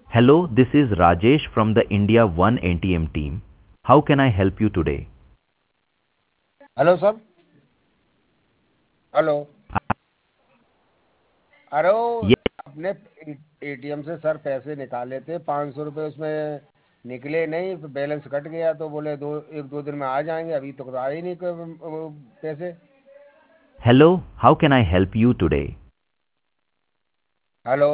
Hello, this is Rajesh from the India One ATM team. How can I help you today? Hello sir. Hello. अरे वो Yes, अपने ATM से sir पैसे निकाले थे 500 रुपये, उसमें निकले नहीं, तो बैलेंस कट गया, तो बोले दो एक दो दिन में आ जाएंगे। अभी तक तो आए ही नहीं वो पैसे। hello, how can I help you today? Hello.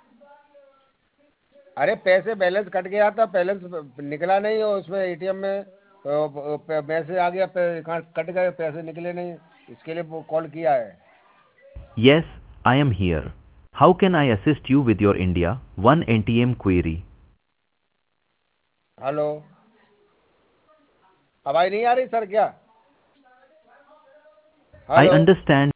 अरे पैसे बैलेंस कट गया था, बैलेंस निकला नहीं, और उसमें एटीएम में पैसे आ गया, कट गए, पैसे निकले नहीं। इसके लिए वो कॉल किया है। Yes, I am here. How can I assist you with your India One ATM query? Hello. आवाज नहीं आ रही सर क्या? I hello. understand.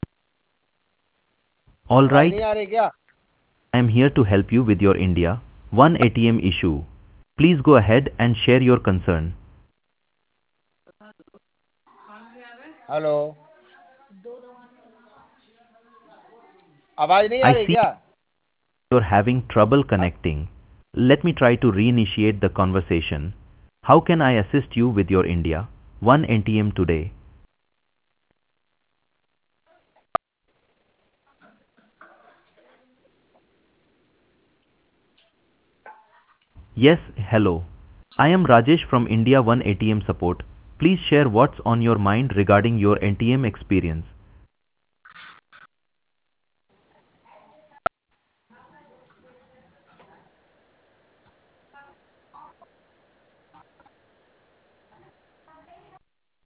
All आवाज right, नहीं आ रही क्या? I am here to help you with your India One ATM issue. Please go ahead and share your concern. Hello. आवाज नहीं आ I रही see क्या? you're having trouble connecting. Let me try to reinitiate the conversation. How can I assist you with your India One ATM today? Yes, hello. I am Rajesh from India One ATM support. Please share what's on your mind regarding your ATM experience.